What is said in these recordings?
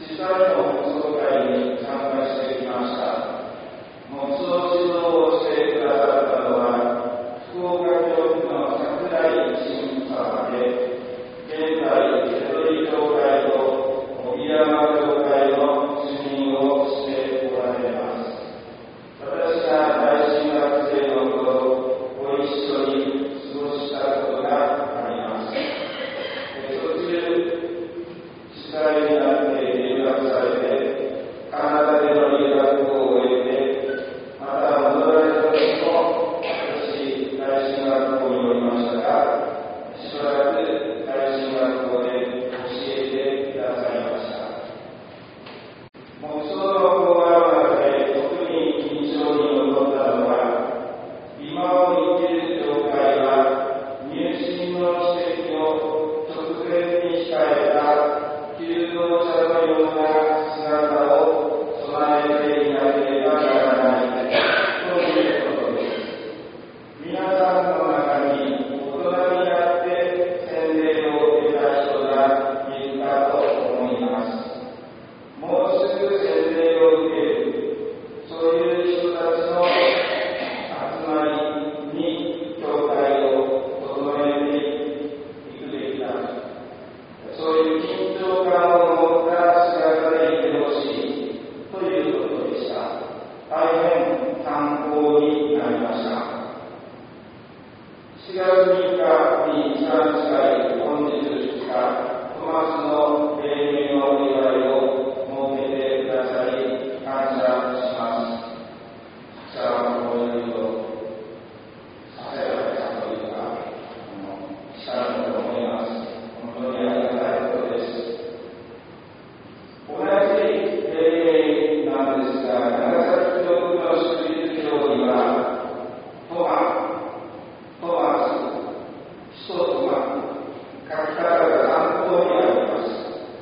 実際の放送会に参加してきました。もつを指導をしてくださったのは、福岡教区の櫻井神父様で、現在、瀬戸利教会と帯山教会の主任をしておられます。私が大進学生の頃、ご一緒に過ごしたことがあります。途中、司会になって留学されて、カナダでの留学を終えて、また戻られた時も、私、大進学校におりましたが、しばらく大進学校で教えてくださいました。黙想の講話の中で特に印象に残ったのは、今を生きる教会は入信の奇跡を直前に控えた求道者のような姿を備えていなければならないということです。皆さんの中に大人になって洗礼を受けた人がいるかと思います。もうすぐ洗礼を受ける、そういう人たちの集まりに教会を整えていくべきだ。そういう緊張感を持った姿でいてほしいということでした。大変参考になりました。4月3日に一番近い本日2日、トマスの黎明のお祝いを設けてくださり感謝します。じゃあ、こういうとさせられたというか、したいと思います。本当にありがたいことです。同じ黎明なんですが、長崎教区の祝日教には、トマス、首都トマ、書き方が3通りあります。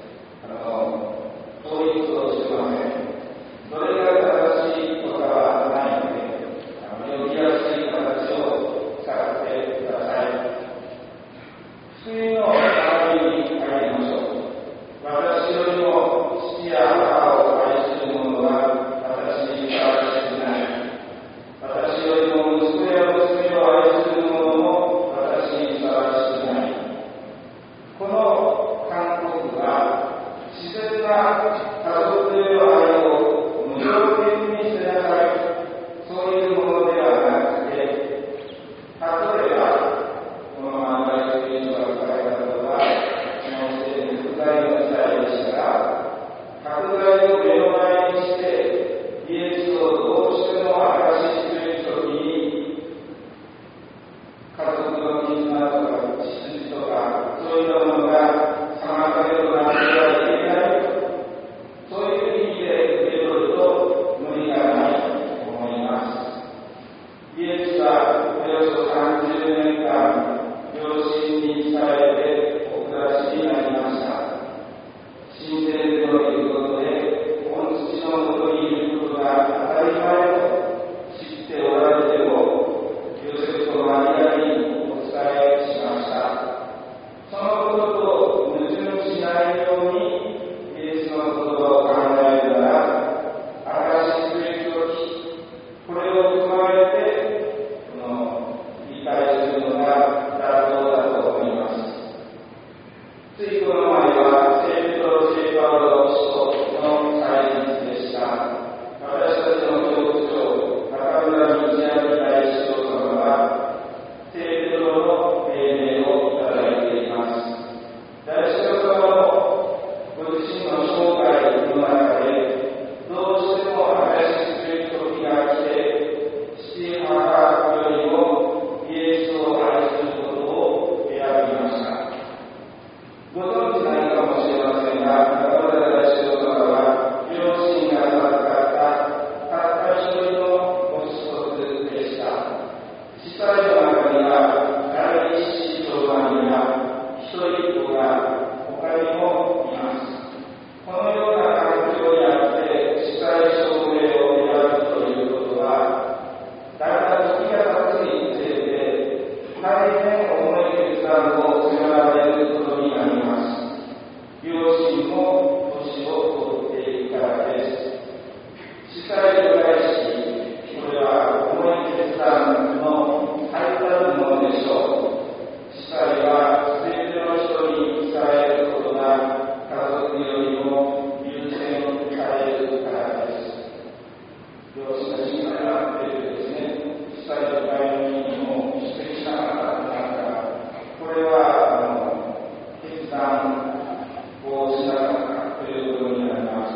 統一をしてません。どれが正しいとかはないので、読みやすい形を使ってください。救いのために入りましょう。私よりも父や母を愛する者は私にふさわしくない。私よりも息子や娘を愛する者も私にふさわしくない。この勧告は自然な家族への愛を無条件にしなさい、そういうものではなくて、例えば、この漫画福音書が書かれたことは、もうすでに迫害の時代でしたが、迫害を目の前にして、イエスをどうしても証しするときに、家族の絆とか、秩序とか、そういったものが妨げとなってはいけない。そういう意味で受け取ると無理がないと思います。イエスはおよそ30年間、両親に伝えてお暮らしになりました。神殿ということで、本土のもとにいることが当たり前と知っておられても、ヨセフとマリアにお伝えしました。そのことと矛盾しないように、イエスの言葉を考えるなら、証しするとき、これを踏まえて、理解するのが妥当だと思います。ついこの前は、聖ペトロ・聖パウロ使徒の祭日でした。私たちの教区長、中村道明大使徒様は、聖ペトロの命名をいただいています。大使徒様もご自身の生涯の中でどうしても証しする時が来て、父母よりもイエスを愛することを選びました。ご存知な間をしなかったということになります。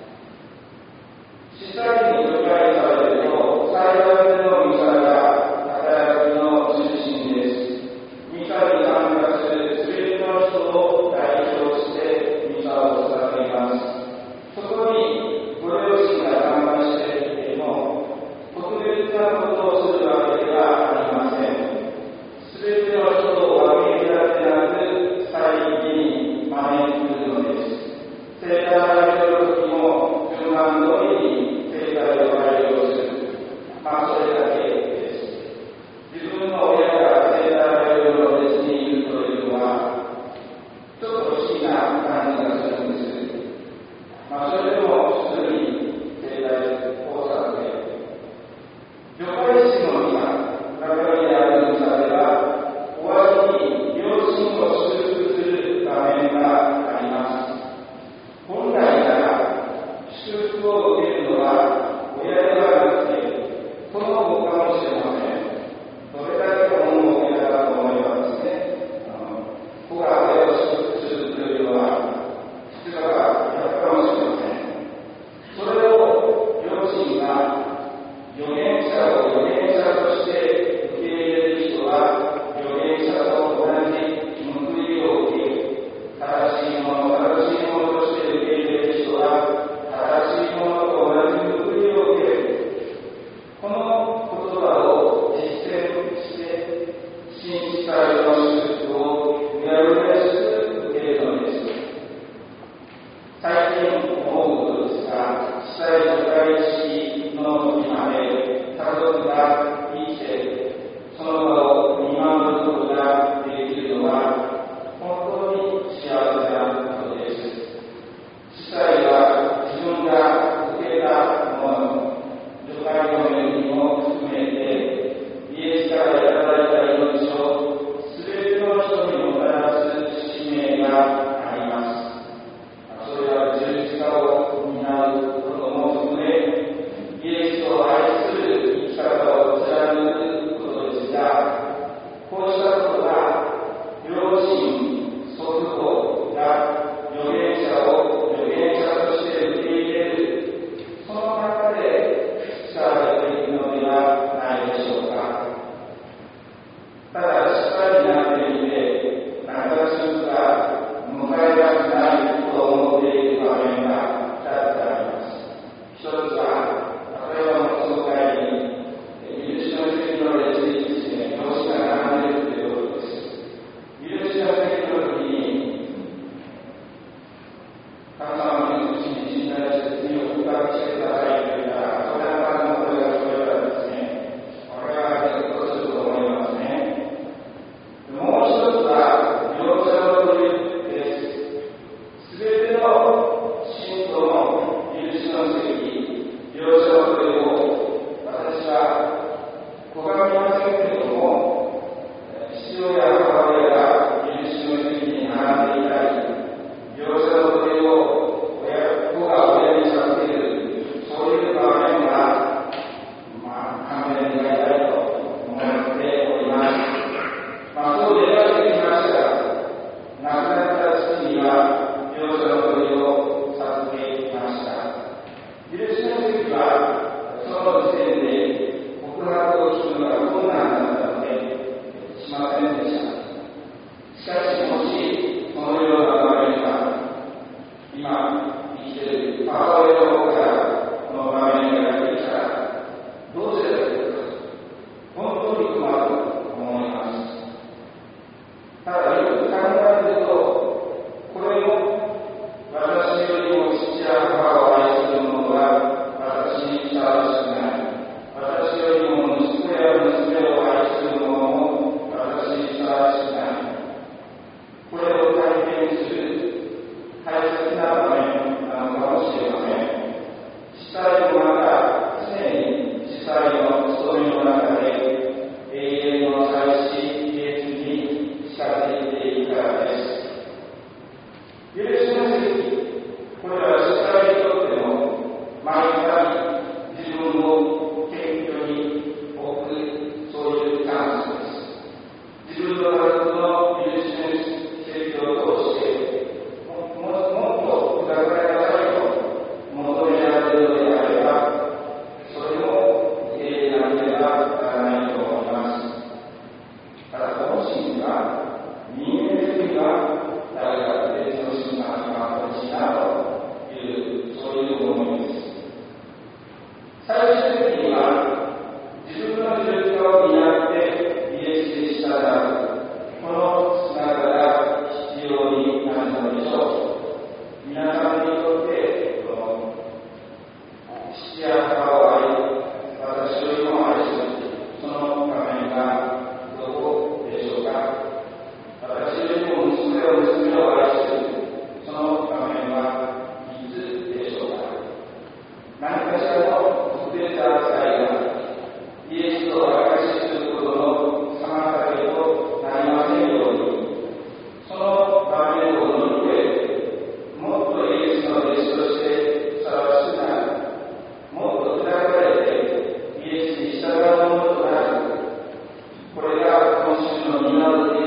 司祭に除外されると、最大のミサが働きの中心です。ミサに参加するすべての人を代表してミサを捧げます。そこにご両親が参加していても、特別なことをするわけではありません。すべての人を分け隔てなく祭儀に招いているのです。聖体を愛するときも順番通りに聖体を愛用する。それだけです。自分の親が聖体を愛用の列にいるというのは、ちょっと不思議な感じがするんです。それでもすぐに聖体を授け、除外式のミサ、中身であるミサでは、終わりに両親を祝福する場面があります。本来なら、祝福を受けるなるのでしょう。皆さんにとって、この父や母を愛、私よりも愛する、その場面がどこでしょうか。私よりも娘を愛する、その場面はいつでしょうか。何かしらの特別な扱いがイエスを証しすることの妨げとなりませんように、その場面を乗り越え、もっとイエスの弟子としてふさわしくなる、もっと砕かれてイエスに従うものとなる、これが今週の担う